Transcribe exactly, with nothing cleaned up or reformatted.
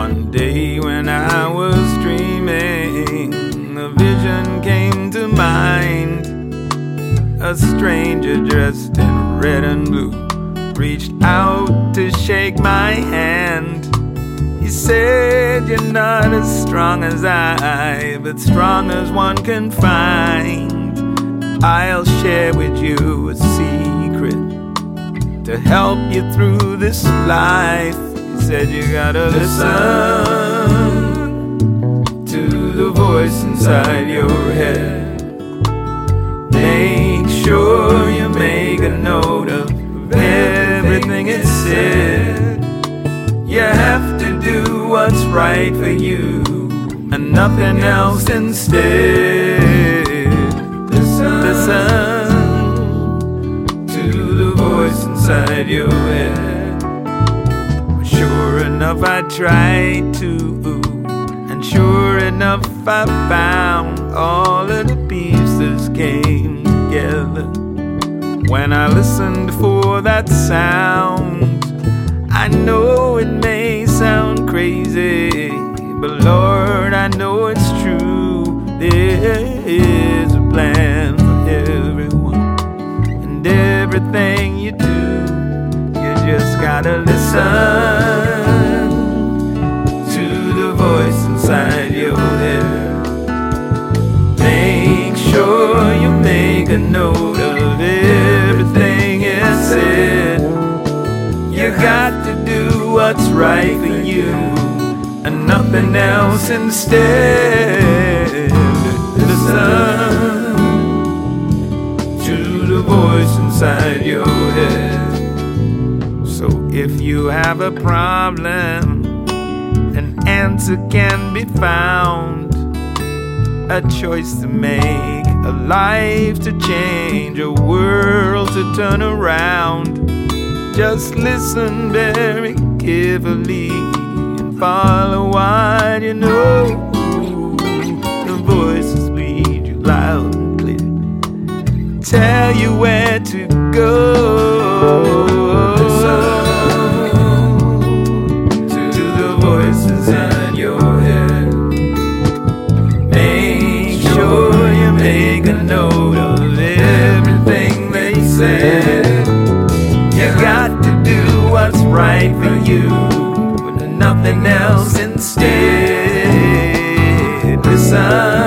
One day when I was dreaming, a vision came to mind. A stranger dressed in red and blue reached out to shake my hand. He said, "You're not as strong as I, but strong as one can find. I'll share with you a secret to help you through this life." He said, "You gotta listen to the voice inside your head. Make sure you make a note of everything it said. You have to do what's right for you and nothing else instead. Listen, listen to the voice inside your head." Sure enough, I tried to, and sure enough, I found all of the pieces came together. When I listened for that sound, I know it may sound crazy, but Lord, I know it's true. There is a plan for everyone, and everything you do, you just gotta listen to the voice inside your head. Make sure you make a note of everything it said. You got to do what's right for you and nothing else instead. Listen to the voice inside your head. So if you have a problem, an answer can be found. A choice to make, a life to change, a world to turn around. Just listen very carefully and follow what you know. The voices lead you loud and clear, tell you where to go. Listen to the voices in your head. Make sure you make a note of everything they said. You got to do what's right for you, with nothing else instead. Listen